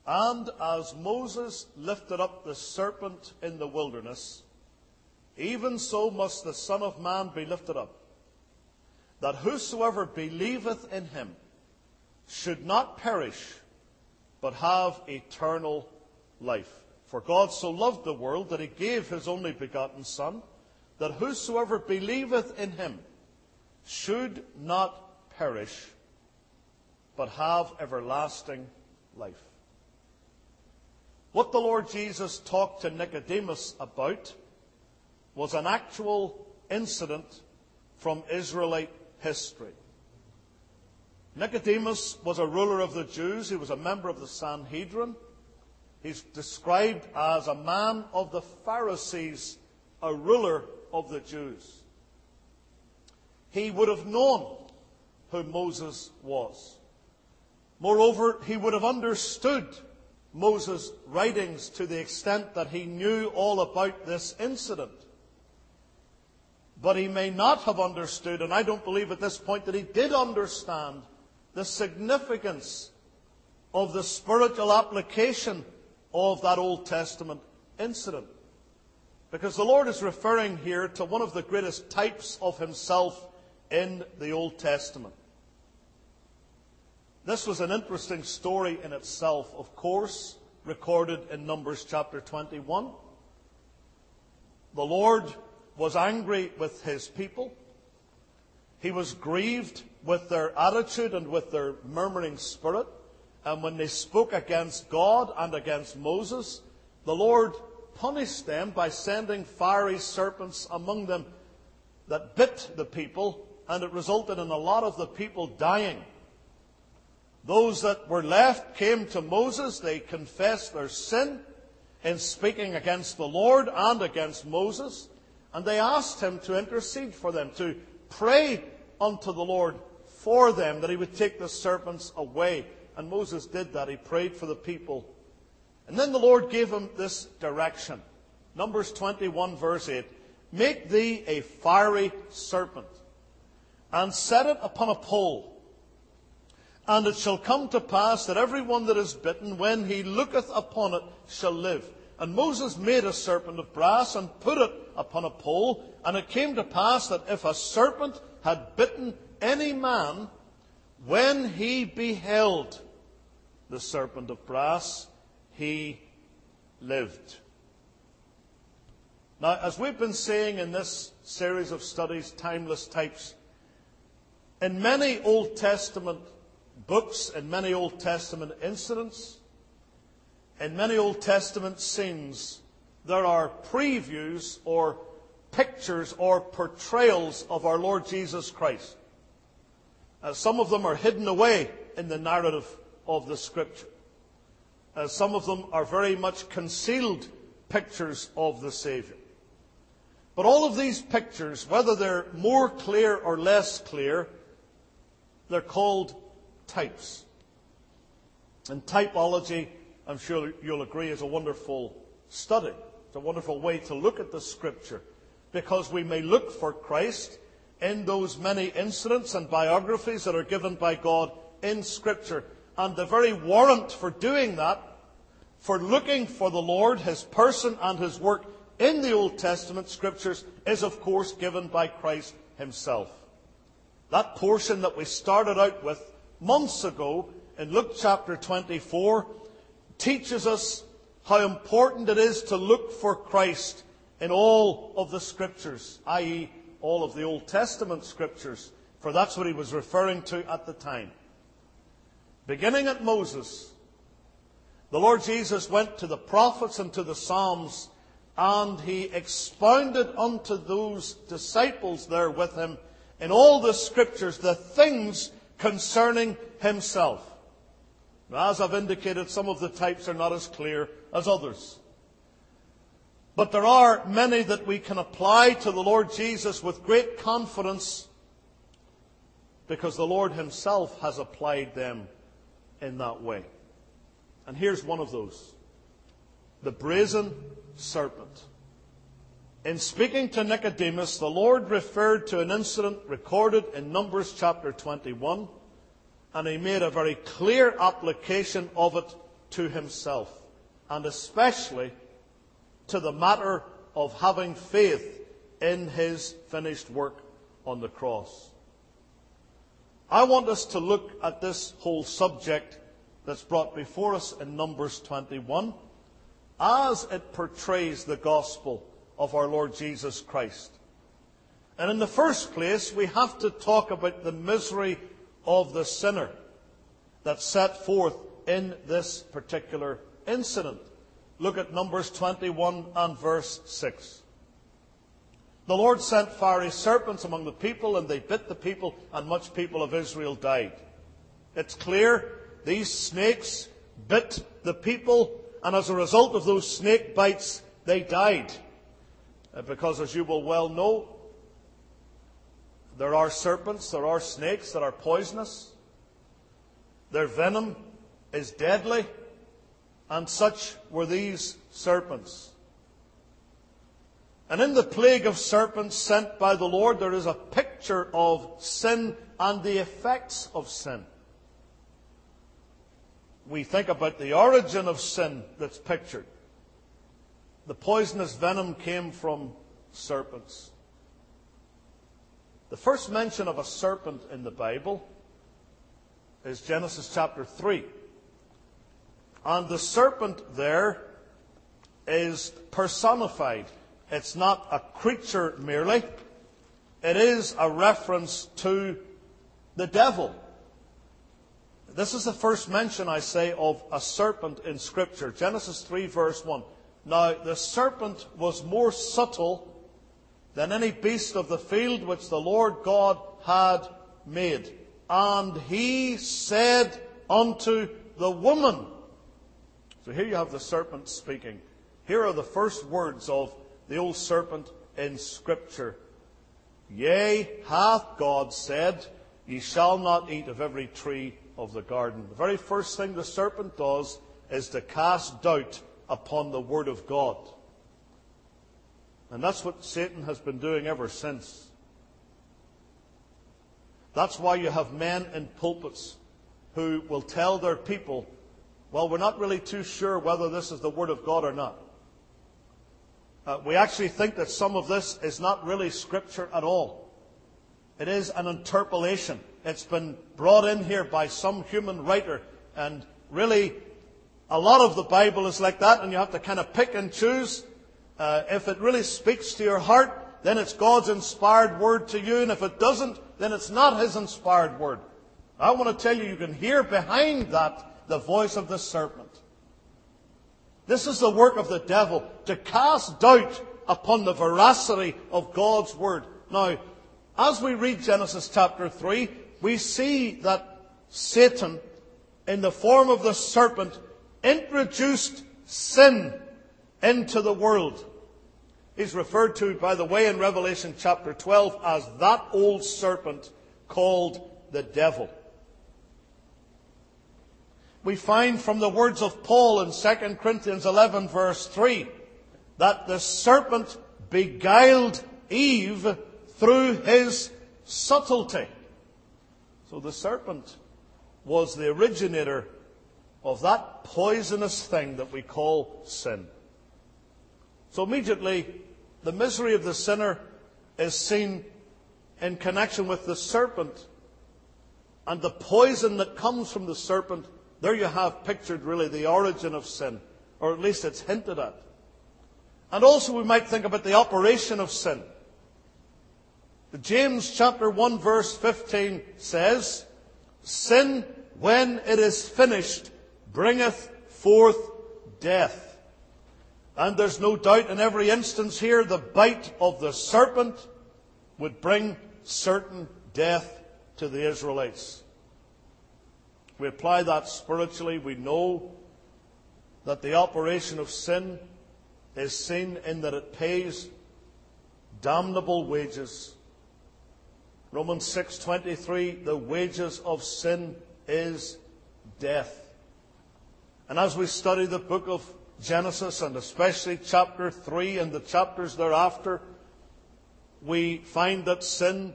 And as Moses lifted up the serpent in the wilderness, even so must the Son of Man be lifted up, that whosoever believeth in him should not perish, but have eternal life. For God so loved the world that he gave his only begotten Son, that whosoever believeth in him should not perish, but have everlasting life. What the Lord Jesus talked to Nicodemus about was an actual incident from Israelite history. Nicodemus was a ruler of the Jews. He was a member of the Sanhedrin. He's described as a man of the Pharisees, a ruler of the Jews. He would have known who Moses was. Moreover, he would have understood Moses' writings to the extent that he knew all about this incident. But he may not have understood, and I don't believe at this point that he did understand, the significance of the spiritual application of that Old Testament incident. Because the Lord is referring here to one of the greatest types of himself in the Old Testament. This was an interesting story in itself, of course, recorded in Numbers chapter 21. The Lord was angry with his people. He was grieved with their attitude and with their murmuring spirit. And when they spoke against God and against Moses, the Lord punished them by sending fiery serpents among them that bit the people, and it resulted in a lot of the people dying. Those that were left came to Moses. They confessed their sin in speaking against the Lord and against Moses. And they asked him to intercede for them, to pray unto the Lord for them, that he would take the serpents away. And Moses did that. He prayed for the people. And then the Lord gave him this direction. Numbers 21 verse 8. Make thee a fiery serpent, and set it upon a pole. And it shall come to pass that every one that is bitten, when he looketh upon it, shall live. And Moses made a serpent of brass, and put it upon a pole. And it came to pass that if a serpent had bitten any man, when he beheld the serpent of brass, he lived. Now, as we've been saying in this series of studies, Timeless Types, in many Old Testament books, in many Old Testament incidents, in many Old Testament scenes, there are previews or pictures or portrayals of our Lord Jesus Christ. Some of them are hidden away in the narrative of the Scripture. Some of them are very much concealed pictures of the Savior. But all of these pictures, whether they're more clear or less clear, they're called types. And typology, I'm sure you'll agree, is a wonderful study. It's a wonderful way to look at the Scripture, because we may look for Christ in those many incidents and biographies that are given by God in Scripture. And the very warrant for doing that, for looking for the Lord, his person and his work in the Old Testament Scriptures, is of course given by Christ himself. That portion that we started out with months ago in Luke chapter 24 teaches us how important it is to look for Christ in all of the Scriptures, i.e. all of the Old Testament Scriptures, for that's what he was referring to at the time. Beginning at Moses, the Lord Jesus went to the prophets and to the Psalms, and he expounded unto those disciples there with him in all the Scriptures the things concerning himself. Now, as I've indicated, some of the types are not as clear as others. But there are many that we can apply to the Lord Jesus with great confidence, because the Lord himself has applied them in that way. And here's one of those: the brazen serpent. In speaking to Nicodemus, the Lord referred to an incident recorded in Numbers chapter 21, and he made a very clear application of it to himself, and especially to the matter of having faith in his finished work on the cross. I want us to look at this whole subject that's brought before us in Numbers 21 as it portrays the gospel of our Lord Jesus Christ. And in the first place, we have to talk about the misery of the sinner that's set forth in this particular incident. Look at Numbers 21 and verse 6. The Lord sent fiery serpents among the people, and they bit the people, and much people of Israel died. It's clear these snakes bit the people, and as a result of those snake bites, they died. Because, as you will well know, there are serpents, there are snakes that are poisonous. Their venom is deadly, and such were these serpents. And in the plague of serpents sent by the Lord, there is a picture of sin and the effects of sin. We think about the origin of sin that's pictured. The poisonous venom came from serpents. The first mention of a serpent in the Bible is Genesis chapter 3. And the serpent there is personified. It's not a creature merely. It is a reference to the devil. This is the first mention, I say, of a serpent in Scripture. Genesis 3 verse 1. Now, the serpent was more subtle than any beast of the field which the Lord God had made. And he said unto the woman. So here you have the serpent speaking. Here are the first words of the old serpent in Scripture. Yea, hath God said, ye shall not eat of every tree of the garden. The very first thing the serpent does is to cast doubt upon the Word of God. And that's what Satan has been doing ever since. That's why you have men in pulpits who will tell their people, well, we're not really too sure whether this is the Word of God or not. We actually think that some of this is not really Scripture at all. It is an interpolation. It's been brought in here by some human writer. And really, a lot of the Bible is like that, and you have to kind of pick and choose. If it really speaks to your heart, then it's God's inspired word to you. And if it doesn't, then it's not His inspired word. I want to tell you, you can hear behind that the voice of the serpent. This is the work of the devil, to cast doubt upon the veracity of God's Word. Now, as we read Genesis chapter 3, we see that Satan, in the form of the serpent, introduced sin into the world. He's referred to, by the way, in Revelation chapter 12 as that old serpent called the devil. We find from the words of Paul in 2 Corinthians 11 verse 3 that the serpent beguiled Eve through his subtlety. So the serpent was the originator of that poisonous thing that we call sin. So immediately, the misery of the sinner is seen in connection with the serpent and the poison that comes from the serpent. There you have pictured really the origin of sin, or at least it's hinted at. And also we might think about the operation of sin. James chapter 1 verse 15 says, sin, when it is finished, bringeth forth death. And there's no doubt in every instance here, the bite of the serpent would bring certain death to the Israelites. We apply that spiritually. We know that the operation of sin is seen in that it pays damnable wages. Romans 6:23, the wages of sin is death. And as we study the book of Genesis, and especially chapter 3 and the chapters thereafter, we find that sin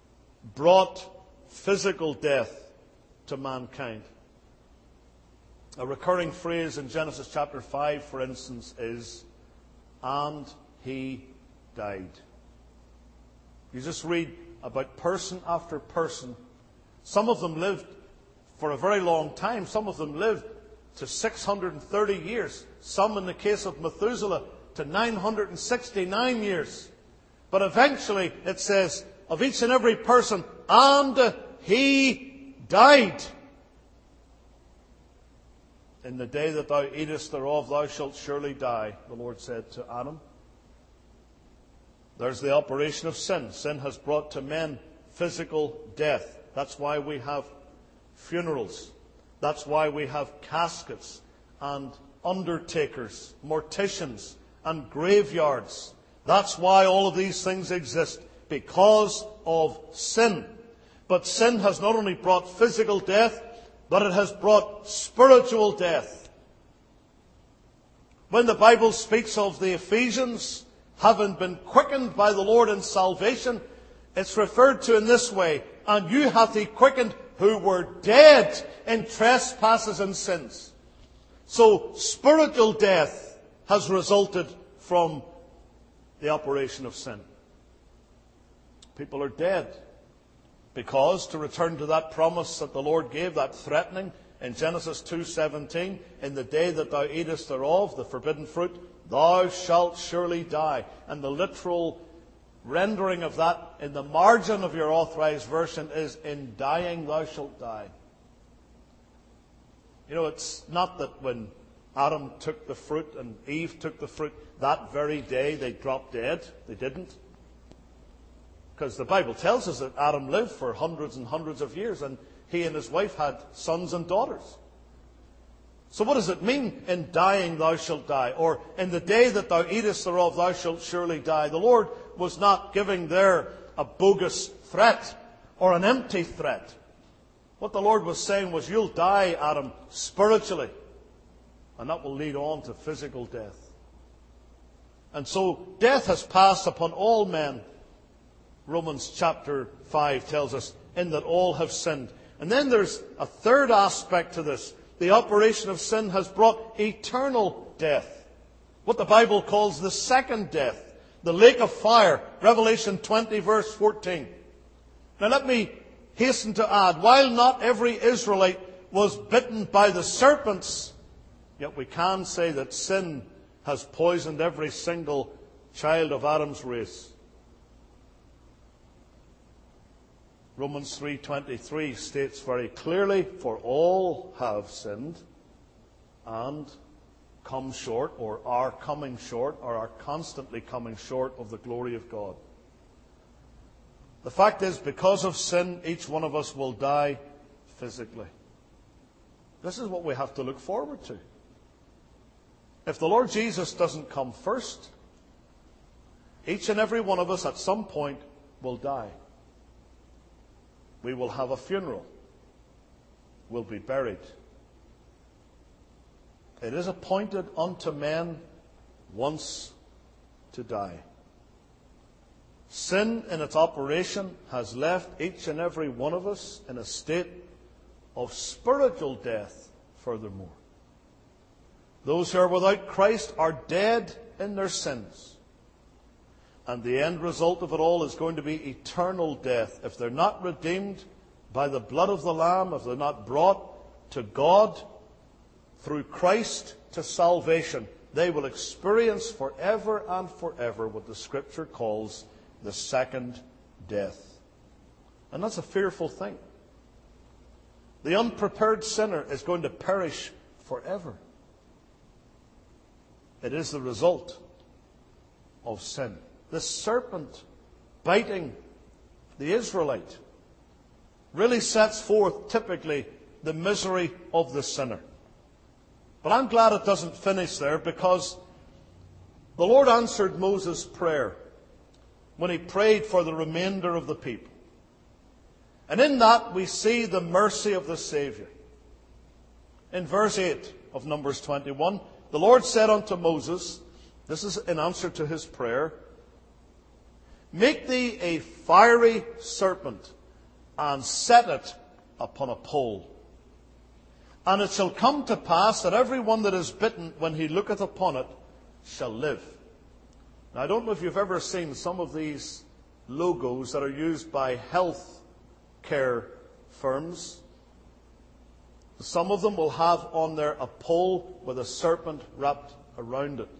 brought physical death to mankind. A recurring phrase in Genesis chapter 5, for instance, is, "And he died." You just read about person after person. Some of them lived for a very long time. Some of them lived to 630 years. Some, in the case of Methuselah, to 969 years. But eventually, it says, of each and every person, "And he died." "In the day that thou eatest thereof, thou shalt surely die," the Lord said to Adam. There's the operation of sin. Sin has brought to men physical death. That's why we have funerals. That's why we have caskets and undertakers, morticians and graveyards. That's why all of these things exist, because of sin. But sin has not only brought physical death, but it has brought spiritual death. When the Bible speaks of the Ephesians having been quickened by the Lord in salvation, it's referred to in this way: "And you hath he quickened who were dead in trespasses and sins." So spiritual death has resulted from the operation of sin. People are dead because, to return to that promise that the Lord gave, that threatening in Genesis 2:17, "In the day that thou eatest thereof," the forbidden fruit, "thou shalt surely die." And the literal rendering of that in the margin of your authorized version is, "In dying thou shalt die." You know, it's not that when Adam took the fruit and Eve took the fruit, that very day they dropped dead. They didn't. Because the Bible tells us that Adam lived for hundreds and hundreds of years, and he and his wife had sons and daughters. So what does it mean, "In dying thou shalt die"? Or, "In the day that thou eatest thereof, thou shalt surely die"? The Lord was not giving there a bogus threat or an empty threat. What the Lord was saying was, "You'll die, Adam, spiritually. And that will lead on to physical death." And so death has passed upon all men. Romans chapter 5 tells us, "In that all have sinned." And then there's a third aspect to this. The operation of sin has brought eternal death. What the Bible calls the second death. The lake of fire. Revelation 20 verse 14. Now let me hasten to add, while not every Israelite was bitten by the serpents, yet we can say that sin has poisoned every single child of Adam's race. Romans 3:23 states very clearly, "For all have sinned and come short," or are coming short, or are constantly coming short of the glory of God. The fact is, because of sin, each one of us will die physically. This is what we have to look forward to. If the Lord Jesus doesn't come first, each and every one of us at some point will die. We will have a funeral. We'll be buried. It is appointed unto men once to die. Sin in its operation has left each and every one of us in a state of spiritual death furthermore. Those who are without Christ are dead in their sins. And the end result of it all is going to be eternal death. If they're not redeemed by the blood of the Lamb, if they're not brought to God through Christ to salvation, they will experience forever and forever what the Scripture calls the second death. And that's a fearful thing. The unprepared sinner is going to perish forever. It is the result of sin. The serpent biting the Israelite really sets forth typically the misery of the sinner. But I'm glad it doesn't finish there, because the Lord answered Moses' prayer when he prayed for the remainder of the people. And in that we see the mercy of the Savior. In verse 8 of Numbers 21, the Lord said unto Moses, this is in answer to his prayer, "Make thee a fiery serpent, and set it upon a pole. And it shall come to pass that every one that is bitten, when he looketh upon it, shall live. Now, I don't know if you've ever seen some of these logos that are used by health care firms. Some of them will have on there a pole with a serpent wrapped around it.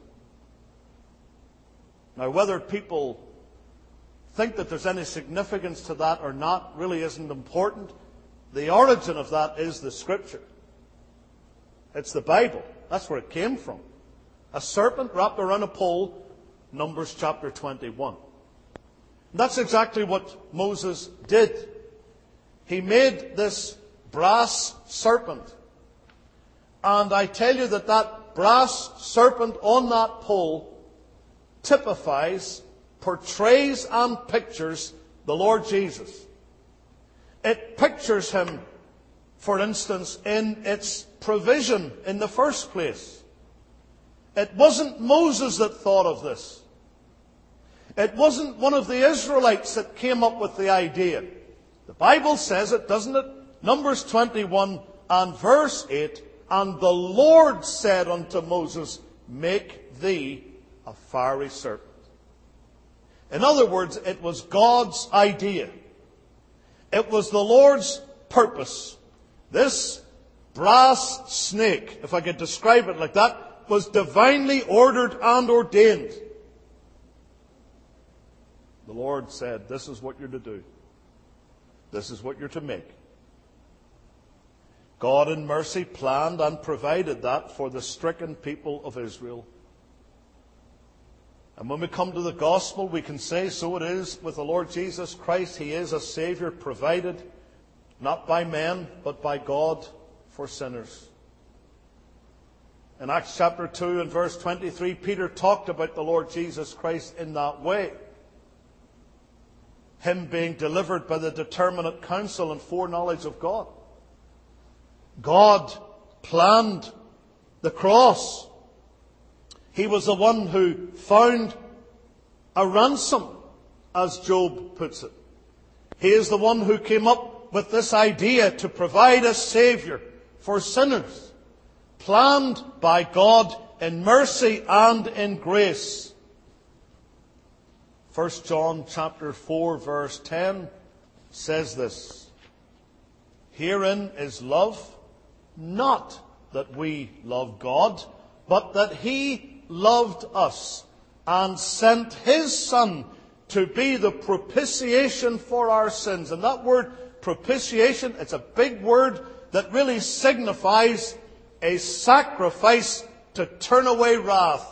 Now, whether people think that there's any significance to that or not really isn't important. The origin of that is the Scripture. It's the Bible. That's where it came from. A serpent wrapped around a pole, Numbers chapter 21. And that's exactly what Moses did. He made this brass serpent. And I tell you that that brass serpent on that pole typifies, portrays and pictures the Lord Jesus. It pictures him, for instance, in its provision in the first place. It wasn't Moses that thought of this. It wasn't one of the Israelites that came up with the idea. The Bible says it, doesn't it? Numbers 21 and verse 8, and the Lord said unto Moses, make thee a fiery serpent. In other words, it was God's idea. It was the Lord's purpose. This brass snake, if I could describe it like that, was divinely ordered and ordained. The Lord said, this is what you're to do. This is what you're to make. God in mercy planned and provided that for the stricken people of Israel. And when we come to the gospel, we can say, so it is with the Lord Jesus Christ. He is a Savior provided, not by men, but by God for sinners. In Acts chapter 2 and verse 23, Peter talked about the Lord Jesus Christ in that way. Him being delivered by the determinate counsel and foreknowledge of God. God planned the cross. He was the one who found a ransom, as Job puts it. He is the one who came up with this idea to provide a Savior for sinners, planned by God in mercy and in grace. 1 John chapter 4 verse 10 says this, herein is love, not that we love God, but that He loved us and sent His Son to be the propitiation for our sins. And that word propitiation, it's a big word that really signifies a sacrifice to turn away wrath.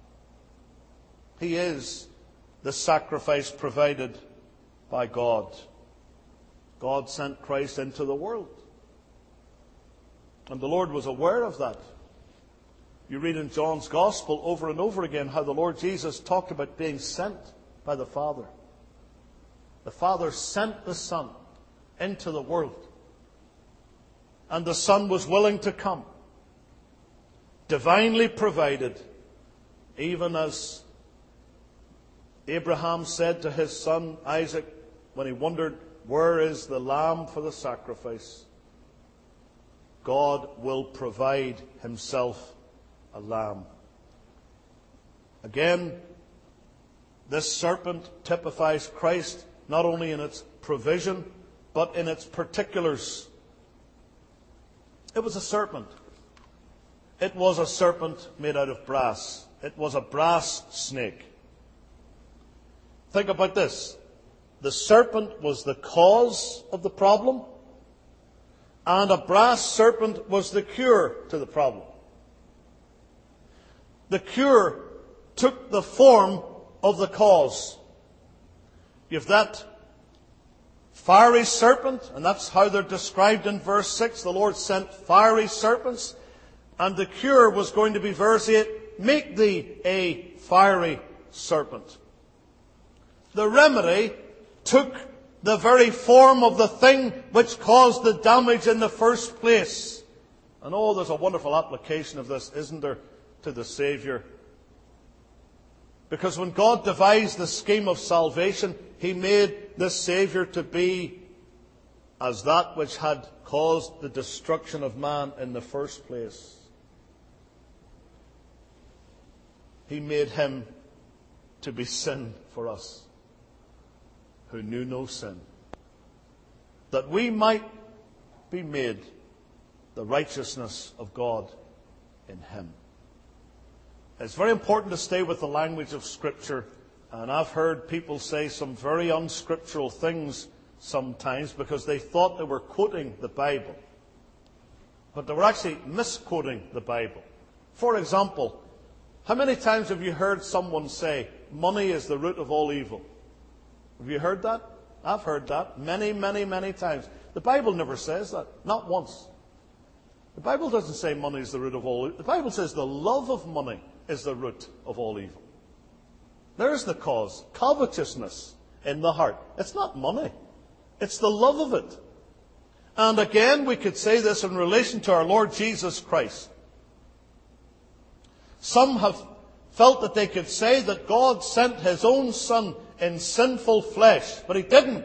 He is the sacrifice provided by God. God sent Christ into the world. And the Lord was aware of that. You read in John's Gospel over and over again how the Lord Jesus talked about being sent by the Father. The Father sent the Son into the world. And the Son was willing to come. Divinely provided, even as Abraham said to his son Isaac when he wondered, where is the lamb for the sacrifice? God will provide Himself a lamb. Again, this serpent typifies Christ not only in its provision, but in its particulars. It was a serpent. It was a serpent made out of brass. It was a brass snake. Think about this. The serpent was the cause of the problem, and a brass serpent was the cure to the problem. The cure took the form of the cause. You have that fiery serpent, and that's how they're described in verse 6. The Lord sent fiery serpents, and the cure was going to be verse 8, make thee a fiery serpent. The remedy took the very form of the thing which caused the damage in the first place. And oh, there's a wonderful application of this, isn't there, to the Savior? Because when God devised the scheme of salvation, He made the Savior to be as that which had caused the destruction of man in the first place. He made him to be sin for us, who knew no sin, that we might be made the righteousness of God in him. It's very important to stay with the language of Scripture, and I've heard people say some very unscriptural things sometimes because they thought they were quoting the Bible, but they were actually misquoting the Bible. For example, how many times have you heard someone say, money is the root of all evil? Have you heard that? I've heard that many, many, many times. The Bible never says that. Not once. The Bible doesn't say money is the root of all evil. The Bible says the love of money is the root of all evil. There's the cause. Covetousness in the heart. It's not money. It's the love of it. And again, we could say this in relation to our Lord Jesus Christ. Some have felt that they could say that God sent his own Son in sinful flesh, but he didn't.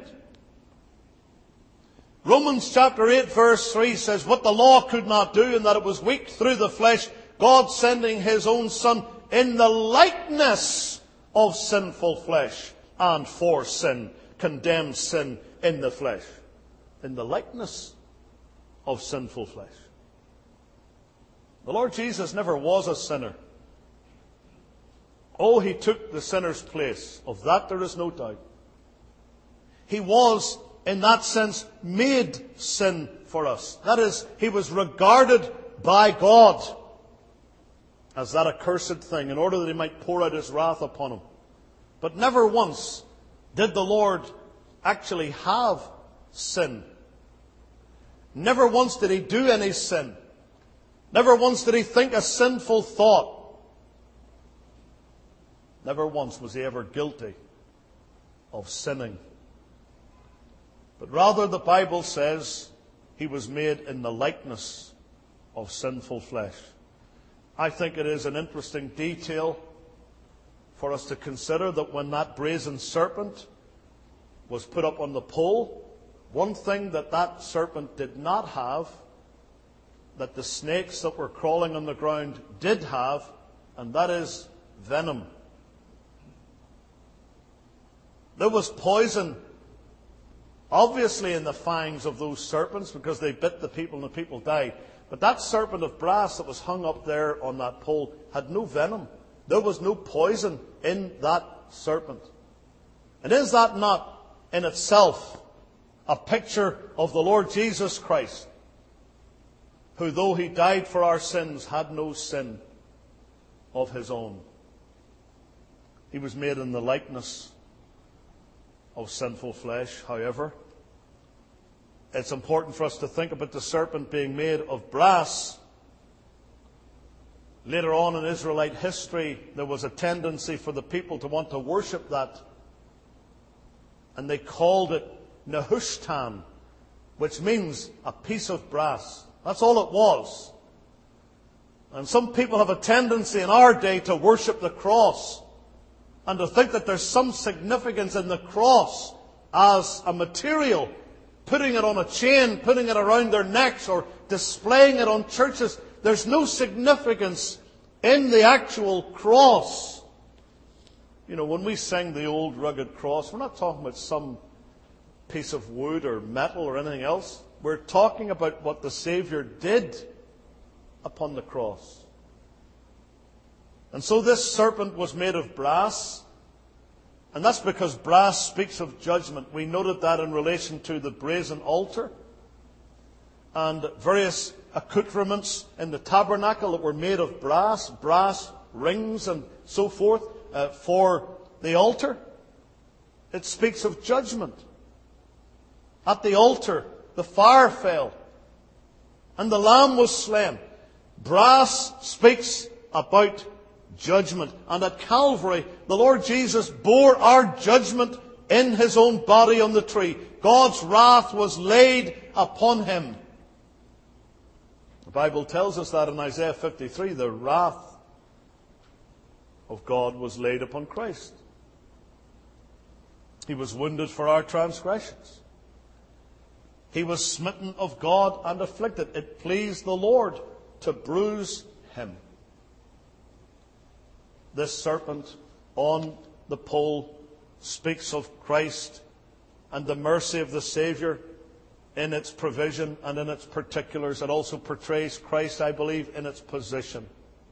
Romans chapter 8 verse 3 says, what the law could not do, and that it was weak through the flesh, God sending his own Son in the likeness of sinful flesh, and for sin, condemned sin in the flesh. In the likeness of sinful flesh. The Lord Jesus never was a sinner. Oh, he took the sinner's place. Of that there is no doubt. He was, in that sense, made sin for us. That is, he was regarded by God as that accursed thing in order that he might pour out his wrath upon him. But never once did the Lord actually have sin. Never once did he do any sin. Never once did he think a sinful thought. Never once was he ever guilty of sinning. But rather, the Bible says he was made in the likeness of sinful flesh. I think it is an interesting detail for us to consider that when that brazen serpent was put up on the pole, one thing that that serpent did not have, that the snakes that were crawling on the ground did have, and that is venom. There was poison, obviously, in the fangs of those serpents because they bit the people and the people died. But that serpent of brass that was hung up there on that pole had no venom. There was no poison in that serpent. And is that not in itself a picture of the Lord Jesus Christ, who, though he died for our sins, had no sin of his own? He was made in the likeness of sinful flesh. However, it's important for us to think about the serpent being made of brass. Later on in Israelite history, there was a tendency for the people to want to worship that. And they called it Nehushtan, which means a piece of brass. That's all it was. And some people have a tendency in our day to worship the cross and to think that there's some significance in the cross as a material, putting it on a chain, putting it around their necks, or displaying it on churches. There's no significance in the actual cross. You know, when we sing the old rugged cross, we're not talking about some piece of wood or metal or anything else. We're talking about what the Savior did upon the cross. And so this serpent was made of brass. And that's because brass speaks of judgment. We noted that in relation to the brazen altar and various accoutrements in the tabernacle that were made of brass rings and so forth for the altar. It speaks of judgment. At the altar, the fire fell and the lamb was slain. Brass speaks about judgment. And at Calvary, the Lord Jesus bore our judgment in his own body on the tree. God's wrath was laid upon him. The Bible tells us that in Isaiah 53, the wrath of God was laid upon Christ. He was wounded for our transgressions. He was smitten of God and afflicted. It pleased the Lord to bruise him. This serpent on the pole speaks of Christ and the mercy of the Saviour in its provision and in its particulars. It also portrays Christ, I believe, in its position.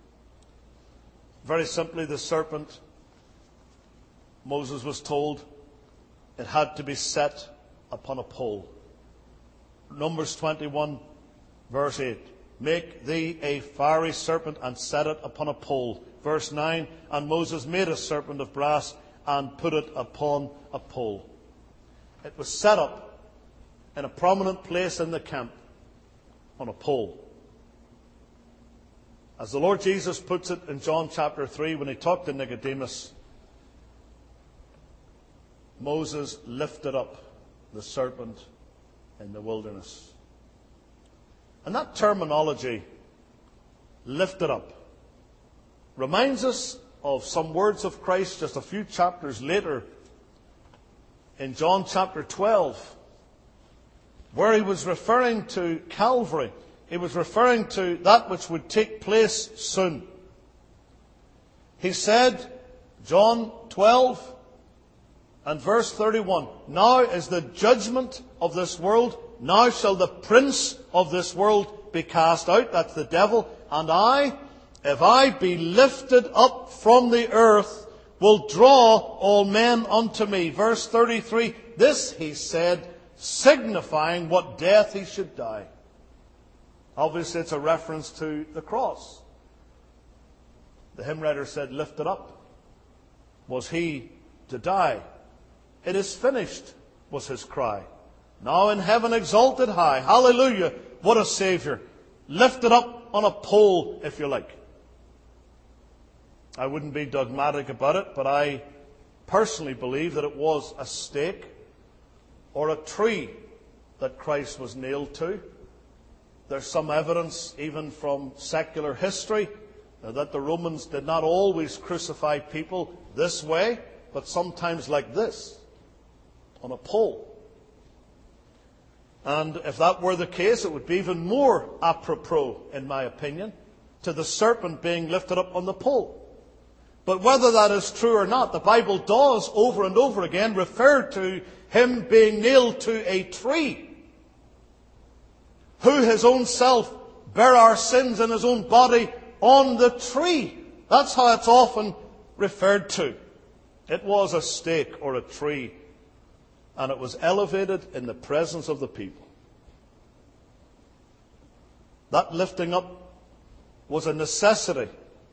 Very simply, the serpent, Moses was told, it had to be set upon a pole. Numbers 21, verse 8. Make thee a fiery serpent and set it upon a pole. Verse 9. And Moses made a serpent of brass and put it upon a pole. It was set up in a prominent place in the camp on a pole. As the Lord Jesus puts it in John chapter 3 when he talked to Nicodemus, Moses lifted up the serpent in the wilderness. And that terminology, lifted up, reminds us of some words of Christ just a few chapters later in John chapter 12, where he was referring to Calvary. He was referring to that which would take place soon. He said, John 12 and verse 31, Now is the judgment of this world. Now shall the prince of this world be cast out. That's the devil. And I, if I be lifted up from the earth, will draw all men unto me. Verse 33, this he said, signifying what death he should die. Obviously, it's a reference to the cross. The hymn writer said, lifted up was he to die. It is finished was his cry. Now in heaven exalted high. Hallelujah. What a Saviour. Lifted up on a pole, if you like. I wouldn't be dogmatic about it, but I personally believe that it was a stake or a tree that Christ was nailed to. There's some evidence, even from secular history, that the Romans did not always crucify people this way, but sometimes like this, on a pole. And if that were the case, it would be even more apropos, in my opinion, to the serpent being lifted up on the pole. But whether that is true or not, the Bible does over and over again refer to him being nailed to a tree, who his own self bare our sins in his own body on the tree. That's how it's often referred to. It was a stake or a tree, and it was elevated in the presence of the people. That lifting up was a necessity.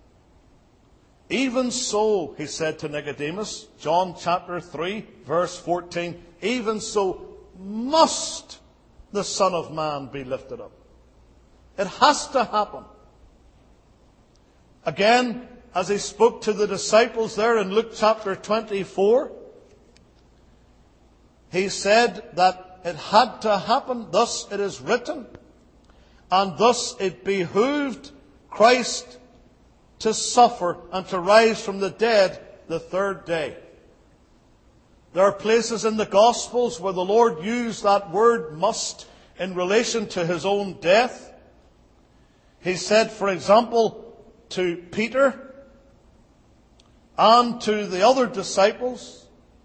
Even so, he said to Nicodemus, John chapter 3, verse 14, even so must the Son of Man be lifted up. It has to happen. Again, as he spoke to the disciples there in Luke chapter 24, he said that it had to happen. Thus it is written, and thus it behooved Christ to suffer and to rise from the dead the third day. There are places in the Gospels where the Lord used that word must in relation to his own death. He said, for example, to Peter and to the other disciples,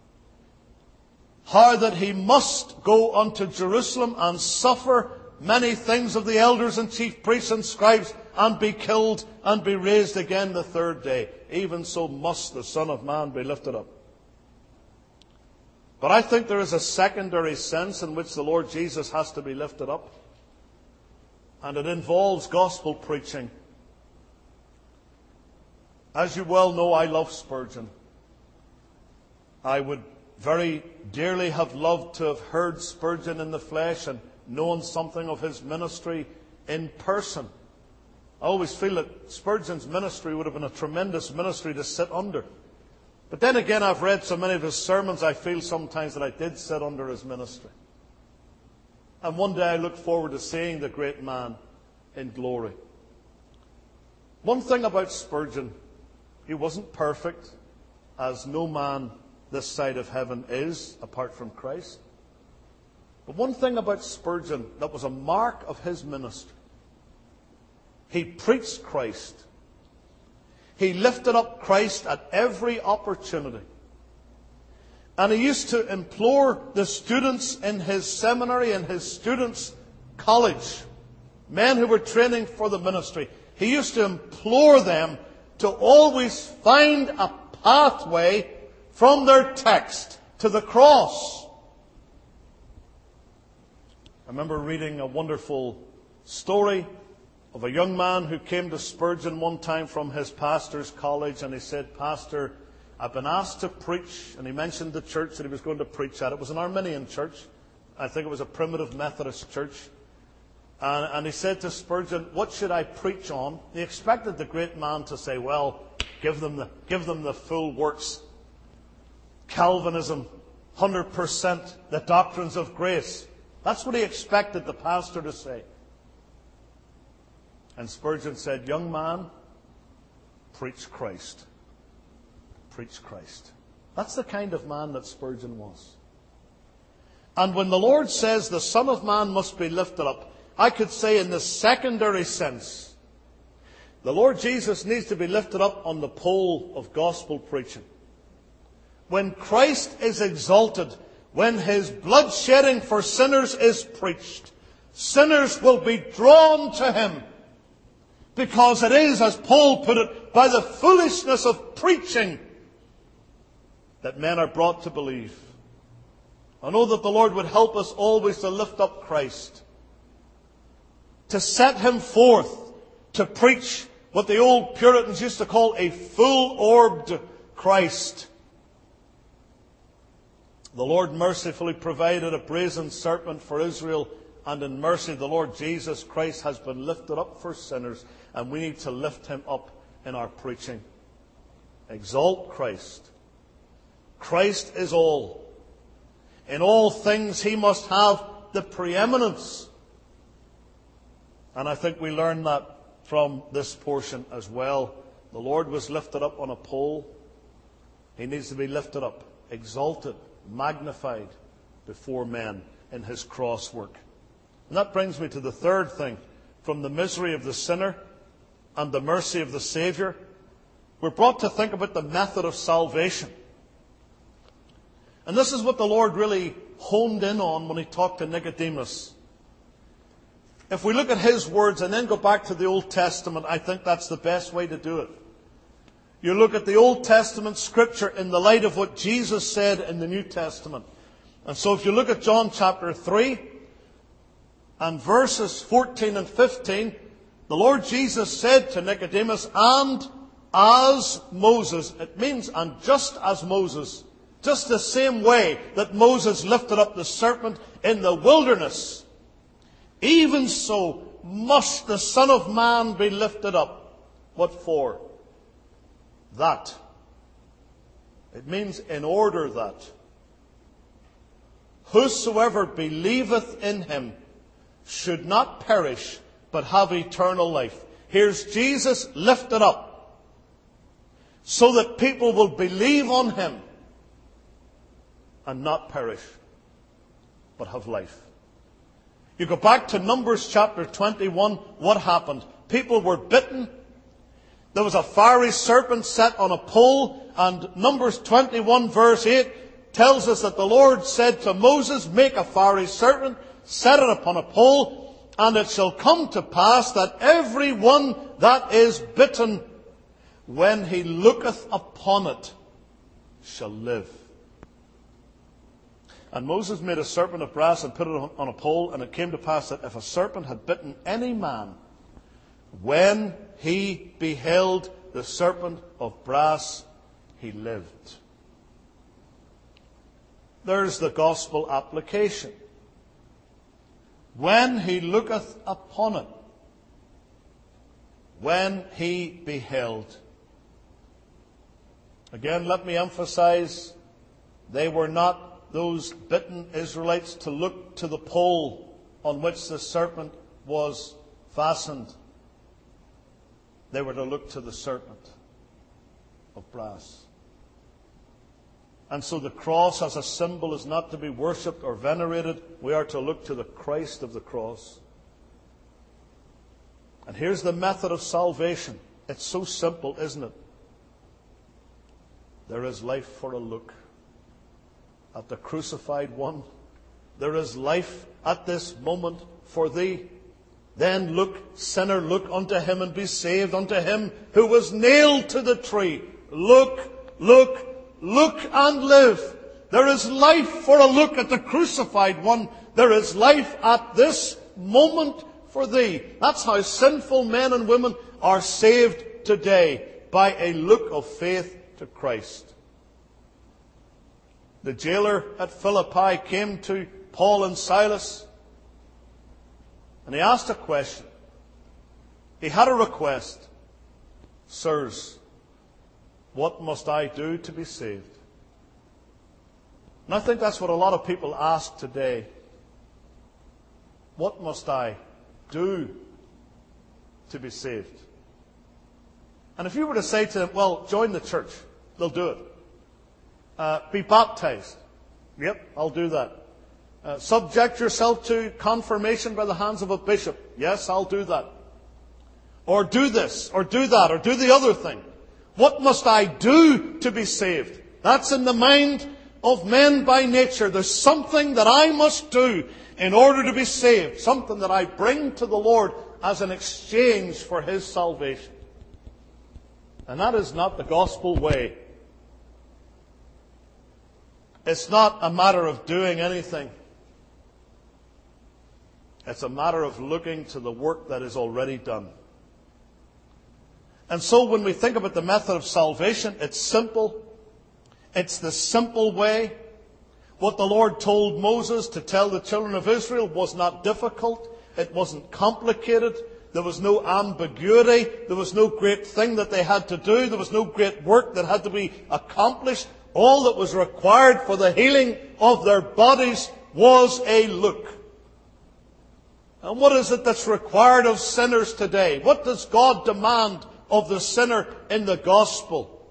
how that he must go unto Jerusalem and suffer many things of the elders and chief priests and scribes, and be killed and be raised again the third day. Even so must the Son of Man be lifted up. But I think there is a secondary sense in which the Lord Jesus has to be lifted up. And it involves gospel preaching. As you well know, I love Spurgeon. I would very dearly have loved to have heard Spurgeon in the flesh and known something of his ministry in person. I always feel that Spurgeon's ministry would have been a tremendous ministry to sit under. But then again, I've read so many of his sermons, I feel sometimes that I did sit under his ministry. And one day I look forward to seeing the great man in glory. One thing about Spurgeon, he wasn't perfect, as no man this side of heaven is, apart from Christ. But one thing about Spurgeon that was a mark of his ministry, he preached Christ. He lifted up Christ at every opportunity. And he used to implore the students in his seminary, in his students' college, men who were training for the ministry, he used to implore them to always find a pathway from their text to the cross. I remember reading a wonderful story of a young man who came to Spurgeon one time from his pastor's college, and he said, "Pastor, I've been asked to preach," and he mentioned the church that he was going to preach at. It was an Arminian church. I think it was a primitive Methodist church. And he said to Spurgeon, "What should I preach on?" He expected the great man to say, "Well, give them the full works. Calvinism, 100%, the doctrines of grace." That's what he expected the pastor to say. And Spurgeon said, "Young man, preach Christ. Preach Christ." That's the kind of man that Spurgeon was. And when the Lord says the Son of Man must be lifted up, I could say in the secondary sense, the Lord Jesus needs to be lifted up on the pole of gospel preaching. When Christ is exalted, when his blood shedding for sinners is preached, sinners will be drawn to him. Because it is, as Paul put it, by the foolishness of preaching that men are brought to believe. I know that the Lord would help us always to lift up Christ, to set him forth, to preach what the old Puritans used to call a full-orbed Christ. The Lord mercifully provided a brazen serpent for Israel, and in mercy the Lord Jesus Christ has been lifted up for sinners, and we need to lift him up in our preaching. Exalt Christ. Christ is all. In all things he must have the preeminence. And I think we learn that from this portion as well. The Lord was lifted up on a pole. He needs to be lifted up, exalted, magnified before men in his cross work. And that brings me to the third thing. From the misery of the sinner and the mercy of the Saviour, we're brought to think about the method of salvation. And this is what the Lord really honed in on when he talked to Nicodemus. If we look at his words and then go back to the Old Testament, I think that's the best way to do it. You look at the Old Testament Scripture in the light of what Jesus said in the New Testament. And so if you look at John chapter 3 and verses 14 and 15, the Lord Jesus said to Nicodemus, "And as Moses," it means, and just as Moses, just the same way that Moses lifted up the serpent in the wilderness, even so must the Son of Man be lifted up. What for? That. It means in order that whosoever believeth in him should not perish, but have eternal life. Here's Jesus lifted up so that people will believe on him and not perish, but have life. You go back to Numbers chapter 21, what happened? People were bitten. There was a fiery serpent set on a pole, and Numbers 21 verse 8 tells us that the Lord said to Moses, "Make a fiery serpent, set it upon a pole, and it shall come to pass that every one that is bitten, when he looketh upon it, shall live." And Moses made a serpent of brass and put it on a pole, and it came to pass that if a serpent had bitten any man, when he beheld the serpent of brass, he lived. There's the gospel application. When he looketh upon it, when he beheld. Again, let me emphasize, they were not, those bitten Israelites, to look to the pole on which the serpent was fastened. They were to look to the serpent of brass. And so the cross as a symbol is not to be worshipped or venerated. We are to look to the Christ of the cross. And here's the method of salvation. It's so simple, isn't it? There is life for a look at the crucified one. There is life at this moment for thee. Then look, sinner, look unto him and be saved, unto him who was nailed to the tree. Look, look, look and live. There is life for a look at the crucified one. There is life at this moment for thee. That's how sinful men and women are saved today, by a look of faith to Christ. The jailer at Philippi came to Paul and Silas, and he asked a question. He had a request. Sirs, what must I do to be saved? And I think that's what a lot of people ask today. What must I do to be saved? And if you were to say to them, well, join the church, they'll do it. Be baptized. Yep, I'll do that. Subject yourself to confirmation by the hands of a bishop. Yes, I'll do that. Or do this, or do that, or do the other thing. What must I do to be saved? That's in the mind of men by nature. There's something that I must do in order to be saved. Something that I bring to the Lord as an exchange for His salvation. And that is not the gospel way. It's not a matter of doing anything. It's a matter of looking to the work that is already done. And so when we think about the method of salvation, it's simple. It's the simple way. What the Lord told Moses to tell the children of Israel was not difficult. It wasn't complicated. There was no ambiguity. There was no great thing that they had to do. There was no great work that had to be accomplished. All that was required for the healing of their bodies was a look. And what is it that's required of sinners today? What does God demand of the sinner in the gospel?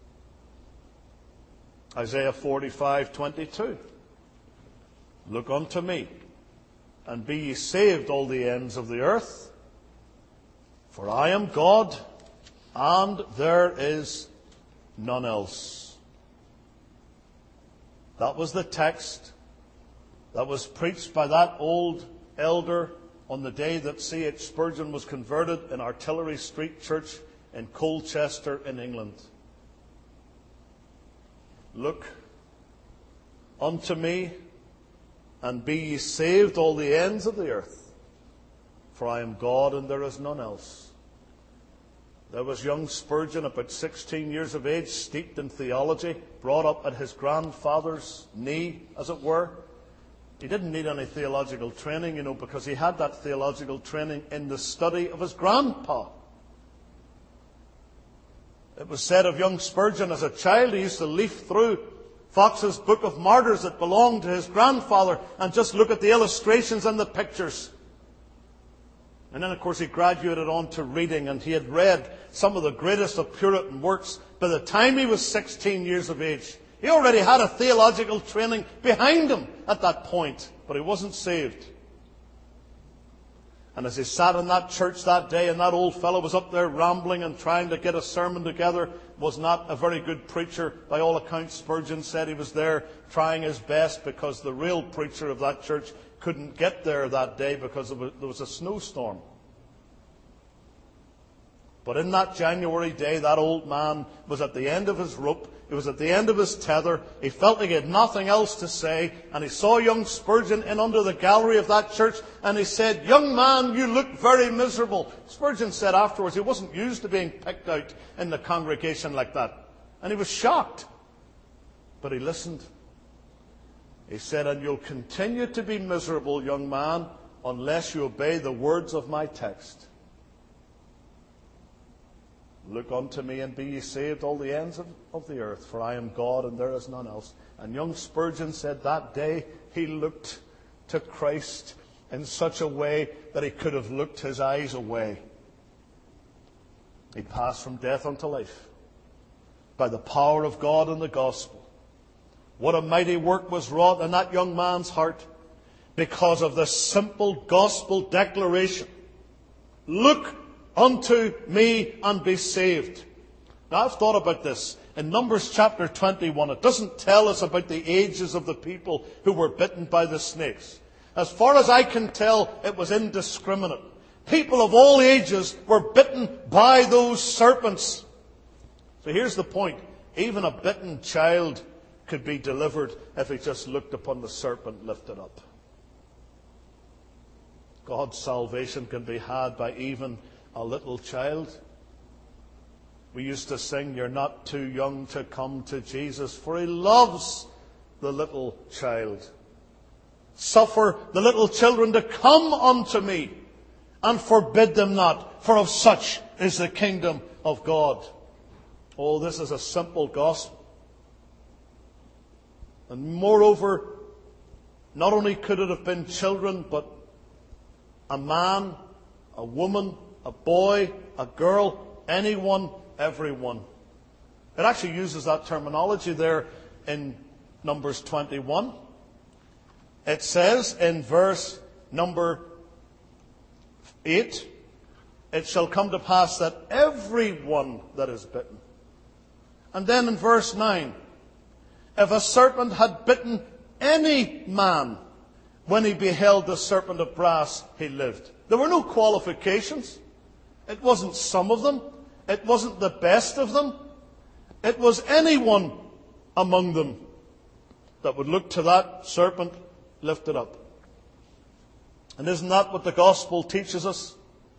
Isaiah 45:22. Look unto me, and be ye saved, all the ends of the earth. For I am God, and there is none else. That was the text that was preached by that old elder on the day that C.H. Spurgeon was converted in Artillery Street Church in Colchester in England. Look unto me, and be ye saved, all the ends of the earth. For I am God, and there is none else. There was young Spurgeon, about 16 years of age, steeped in theology, brought up at his grandfather's knee, as it were. He didn't need any theological training, because he had that theological training in the study of his grandpa. It was said of young Spurgeon as a child, he used to leaf through Fox's Book of Martyrs that belonged to his grandfather and just look at the illustrations and the pictures. And then, of course, he graduated on to reading, and he had read some of the greatest of Puritan works by the time he was 16 years of age. He already had a theological training behind him at that point, but he wasn't saved. And as he sat in that church that day, and that old fellow was up there rambling and trying to get a sermon together, was not a very good preacher. By all accounts, Spurgeon said he was there trying his best because the real preacher of that church couldn't get there that day because there was a snowstorm. But in that January day, that old man was at the end of his rope. He was at the end of his tether. He felt like he had nothing else to say. And he saw young Spurgeon in under the gallery of that church. And he said, "Young man, you look very miserable." Spurgeon said afterwards he wasn't used to being picked out in the congregation like that. And he was shocked. But he listened. He said, "And you'll continue to be miserable, young man, unless you obey the words of my text. Look unto me, and be ye saved, all the ends of the earth, for I am God, and there is none else." And young Spurgeon said that day he looked to Christ in such a way that he could have looked his eyes away. He passed from death unto life by the power of God and the gospel. What a mighty work was wrought in that young man's heart because of the simple gospel declaration. Look unto me and be saved. Now, I've thought about this. In Numbers chapter 21, it doesn't tell us about the ages of the people who were bitten by the snakes. As far as I can tell, it was indiscriminate. People of all ages were bitten by those serpents. So here's the point. Even a bitten child could be delivered if he just looked upon the serpent lifted up. God's salvation can be had by even a little child. We used to sing, "You're not too young to come to Jesus, for he loves the little child. Suffer the little children to come unto me, and forbid them not, for of such is the kingdom of God." Oh, this is a simple gospel. And moreover, not only could it have been children, but a man, a woman, a boy, a girl, anyone, everyone. It actually uses that terminology there in Numbers 21. It says in verse number 8, "It shall come to pass that everyone that is bitten." And then in verse 9, "If a serpent had bitten any man, when he beheld the serpent of brass, he lived." There were no qualifications. It wasn't some of them. It wasn't the best of them. It was anyone among them that would look to that serpent lifted up. And isn't that what the gospel teaches us?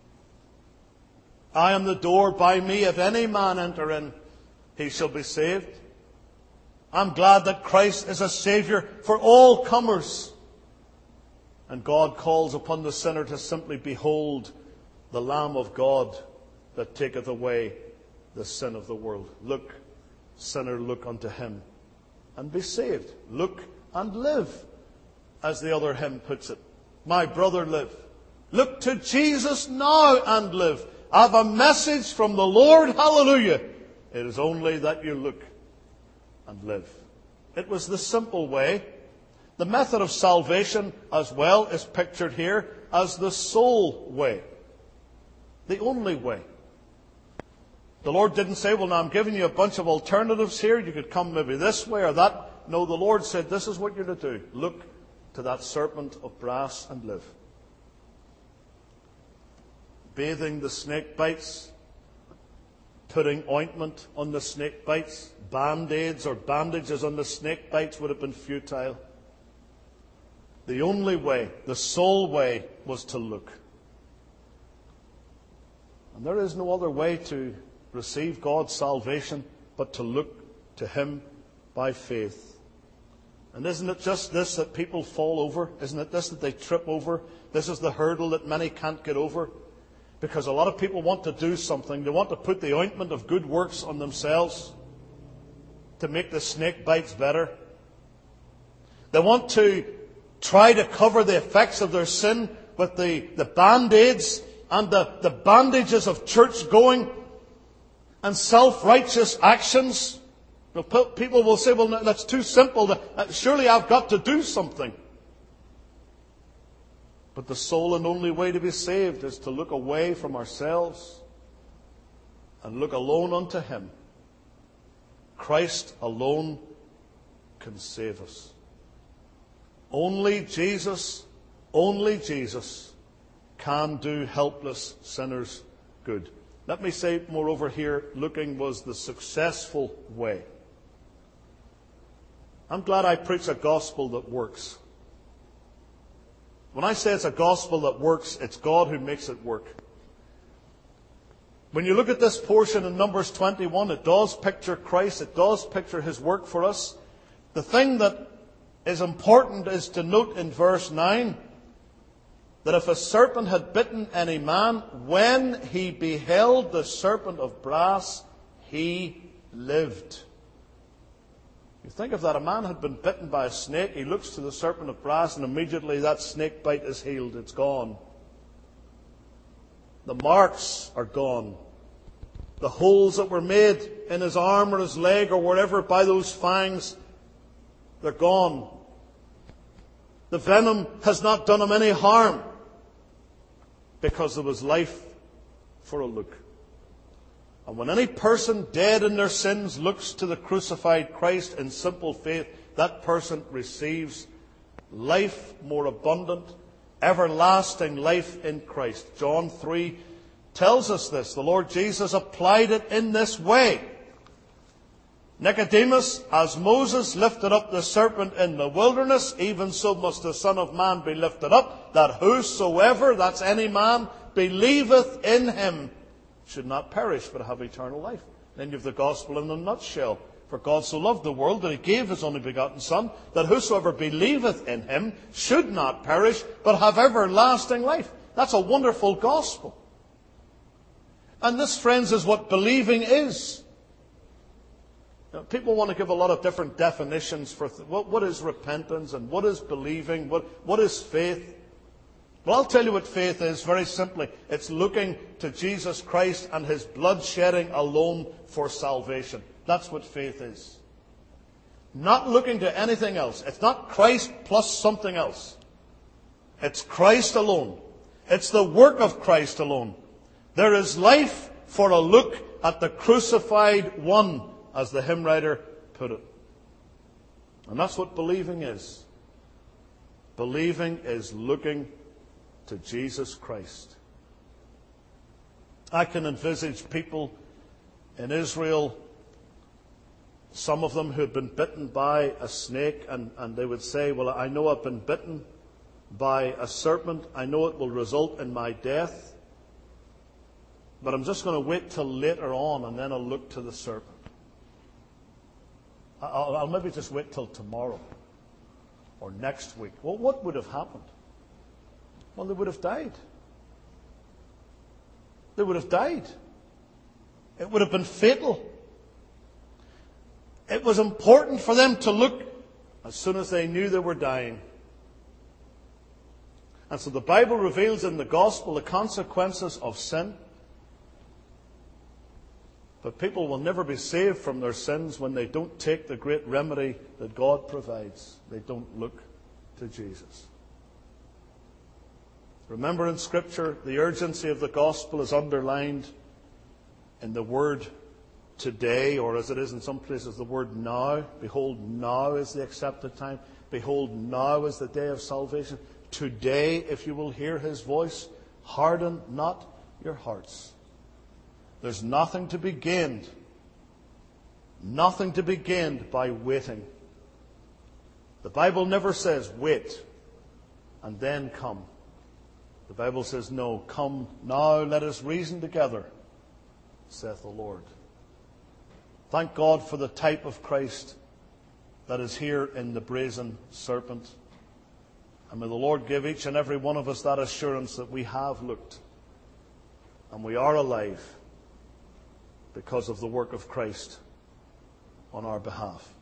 "I am the door, by me if any man enter in, he shall be saved." I'm glad that Christ is a Saviour for all comers. And God calls upon the sinner to simply behold the Lamb of God that taketh away the sin of the world. Look, sinner, look unto him and be saved. Look and live, as the other hymn puts it. My brother, live. Look to Jesus now and live. I have a message from the Lord. Hallelujah. It is only that you look and live. It was the simple way. The method of salvation as well is pictured here as the sole way. The only way. The Lord didn't say, "Well, now I'm giving you a bunch of alternatives here. You could come maybe this way or that." No, the Lord said, "This is what you're to do. Look to that serpent of brass and live." Bathing the snake bites, putting ointment on the snake bites, band-aids or bandages on the snake bites would have been futile. The only way, the sole way, was to look. And there is no other way to receive God's salvation but to look to Him by faith. And isn't it just this that people fall over? Isn't it this that they trip over? This is the hurdle that many can't get over. Because a lot of people want to do something. They want to put the ointment of good works on themselves to make the snake bites better. They want to try to cover the effects of their sin with the band-aids and the bandages of church going and self-righteous actions. People will say, "Well, that's too simple. Surely I've got to do something." But the sole and only way to be saved is to look away from ourselves and look alone unto Him. Christ alone can save us. Only Jesus can do helpless sinners good. Let me say, moreover, here, looking was the successful way. I'm glad I preach a gospel that works. When I say it's a gospel that works, it's God who makes it work. When you look at this portion in Numbers 21, it does picture Christ. It does picture His work for us. The thing that is important is to note in verse 9 that if a serpent had bitten any man, when he beheld the serpent of brass, he lived. You think of that, a man had been bitten by a snake, he looks to the serpent of brass, and immediately that snake bite is healed, it's gone. The marks are gone. The holes that were made in his arm or his leg or wherever by those fangs They're gone. The venom has not done him any harm because there was life for a look. And when any person dead in their sins looks to the crucified Christ in simple faith, that person receives life more abundant, everlasting life in Christ. John 3 tells us this. The Lord Jesus applied it in this way. Nicodemus, as Moses lifted up the serpent in the wilderness, even so must the Son of Man be lifted up, that whosoever, that's any man, believeth in him should not perish but have eternal life. Then you have the gospel in a nutshell. For God so loved the world that he gave his only begotten Son, that whosoever believeth in him should not perish but have everlasting life. That's a wonderful gospel. And this, friends, is what believing is. People want to give a lot of different definitions for what is repentance and what is believing, what is faith. Well, I'll tell you what faith is very simply. It's looking to Jesus Christ and his blood shedding alone for salvation. That's what faith is. Not looking to anything else. It's not Christ plus something else. It's Christ alone. It's the work of Christ alone. There is life for a look at the crucified one, as the hymn writer put it. And that's what believing is. Believing is looking to Jesus Christ. I can envisage people in Israel, some of them who had been bitten by a snake, and they would say, well, I know I've been bitten by a serpent. I know it will result in my death. But I'm just going to wait till later on, and then I'll look to the serpent. I'll maybe just wait till tomorrow or next week. Well, what would have happened? Well, they would have died. They would have died. It would have been fatal. It was important for them to look as soon as they knew they were dying. And so the Bible reveals in the gospel the consequences of sin. But people will never be saved from their sins when they don't take the great remedy that God provides. They don't look to Jesus. Remember, in Scripture, the urgency of the gospel is underlined in the word today, or as it is in some places, the word now. Behold, now is the accepted time. Behold, now is the day of salvation. Today, if you will hear his voice, harden not your hearts. There's nothing to be gained. Nothing to be gained by waiting. The Bible never says wait and then come. The Bible says no, come now, let us reason together, saith the Lord. Thank God for the type of Christ that is here in the brazen serpent. And may the Lord give each and every one of us that assurance that we have looked and we are alive because of the work of Christ on our behalf.